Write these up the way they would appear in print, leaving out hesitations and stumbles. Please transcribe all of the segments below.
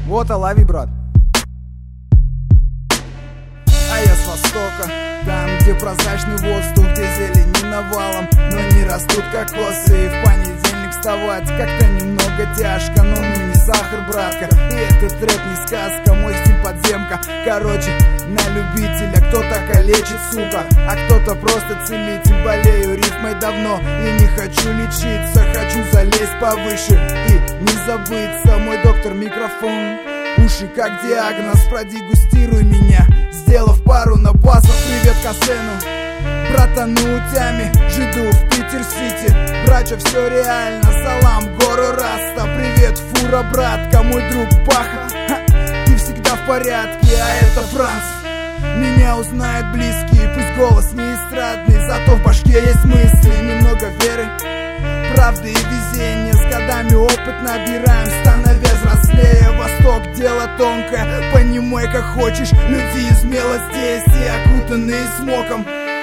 Вот Алави, брат. А я с востока, там, где прозрачный воздух, где зелени навалом, но не растут кокосы. И в понедельник вставать как-то немного тяжко, но мы не сахар, братка. И этот рэп не сказка, мой стиль подземка. Короче, на любителя, кто-то калечит, сука, а кто-то просто целитель. Болею рифмой давно и не хочу лечиться, хочу залезть повыше и не забыться. Мой доктор микрофон, уши как диагноз, продегустируй меня, сделав пару напасов. Привет Касену, братану утями, жиду в Питер-Сити. Брача, все реально, салам, гору Раста. Привет, фура, братка, мой друг Паха. Ты всегда в порядке, а это Франц. Меня узнают близкие, пусть голос не эстрадный, зато в башке есть мысли. Немного веры, правды и везения, с годами опыт набираем, становясь взрослее. Восток — дело тонкое, понимай как хочешь. Люди из мела здесь и окутанные смоком.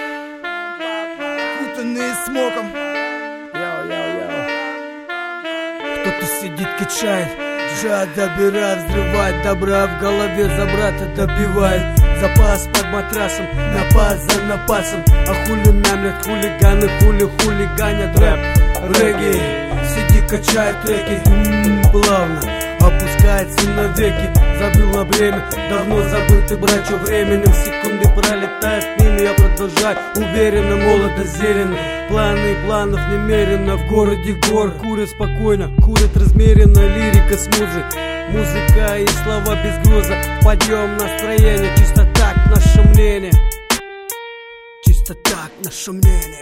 Кто-то сидит, качает, джа добирает, взрывает добра в голове, за брата добивает. Запас под матрасом, напас за напасом. А хули мямлят хулиганы, хулиганят рэп, регги. Сиди, качает треки, плавно опускается навеки. Забыл на время, давно забытый брачо временем. Секунды пролетают мимо, я продолжаю уверенно, молодо, зелено. Планы и планов немерено, в городе гор. Курят спокойно, курят размеренно, лирика с музой. Музыка и слова без груза, подъем настроения. Чисто так наше мнение, чисто так наше мнение.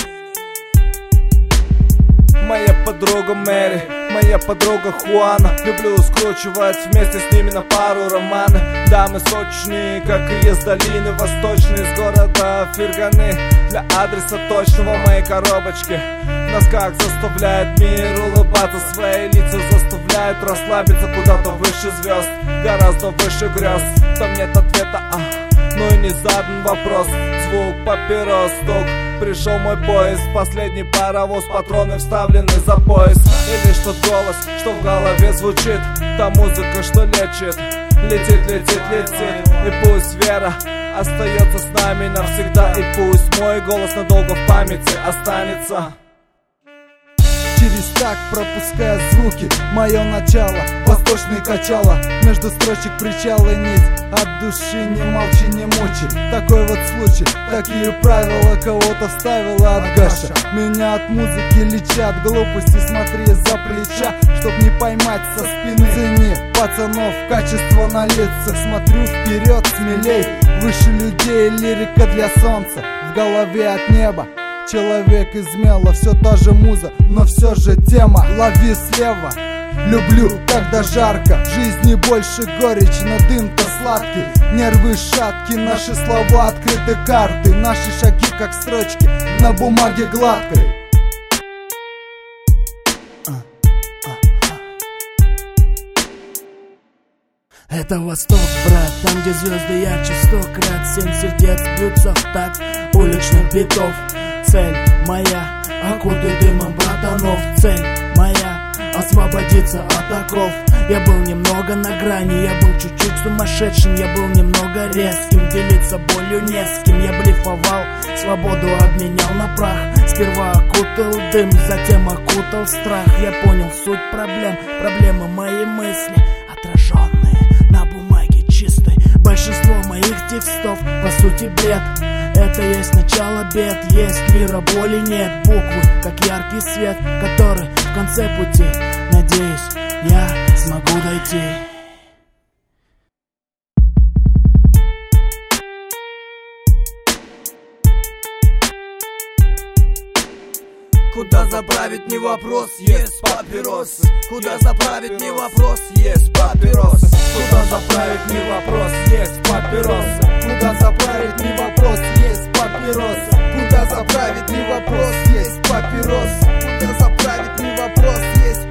Моя подруга Мэри, моя подруга Хуана. Люблю скручивать вместе с ними на пару романы. Дамы сочные, как и из долины восточной, из города Ферганы. Для адреса точного моей коробочки в носках заставляет мир улыбаться. Свои лица заставляют расслабиться куда-то выше звезд, гораздо выше грез. Там нет ответа, но и не задан вопрос. Звук папирос, стук. Пришел мой поезд, последний паровоз, патроны вставлены за пояс. И лишь тот голос, что в голове звучит, та музыка, что лечит. Летит, летит, летит. И пусть вера остается с нами навсегда. И пусть мой голос надолго в памяти останется. Через так пропуская звуки, мое начало, восточный качало. Между строчек причала нить, от души не молчи, не мучи. Такой вот случай, такие правила кого-то вставила от Гаша. Меня от музыки лечат, глупости смотри за плеча, чтоб не поймать со спины. Цени пацанов, качество на лицах, смотрю вперед смелей. Выше людей, лирика для солнца, в голове от неба. Человек из мела, все та же муза, но все же тема. Лови слева, люблю, когда жарко. В жизни больше горечь, но дым-то сладкий. Нервы шатки, наши слова открыты карты. Наши шаги как строчки на бумаге гладкой. Это Восток, брат, там где звезды ярче 100 крат. 7 сердец бьются в такт уличных битов. Цель моя, окутай дымом братанов. Цель моя, освободиться от оков. Я был немного на грани, я был чуть-чуть сумасшедшим. Я был немного резким, делиться болью не с кем. Я блефовал, свободу обменял на прах. Сперва окутал дым, затем окутал страх. Я понял суть проблем, проблемы моей мысли, отраженные на бумаге чистой. Большинство моих текстов по сути бред. Это есть начало бед, есть лира, боли нет. Буквы, как яркий свет, который в конце пути. Надеюсь, я смогу дойти. Куда заправить не вопрос, есть папиросы. Куда заправить не вопрос, есть папиросы. Куда заправить не вопрос, есть папиросы. Куда заправить не вопрос, есть папиросы. Куда заправить не вопрос, есть папиросы. Куда заправить не вопрос, есть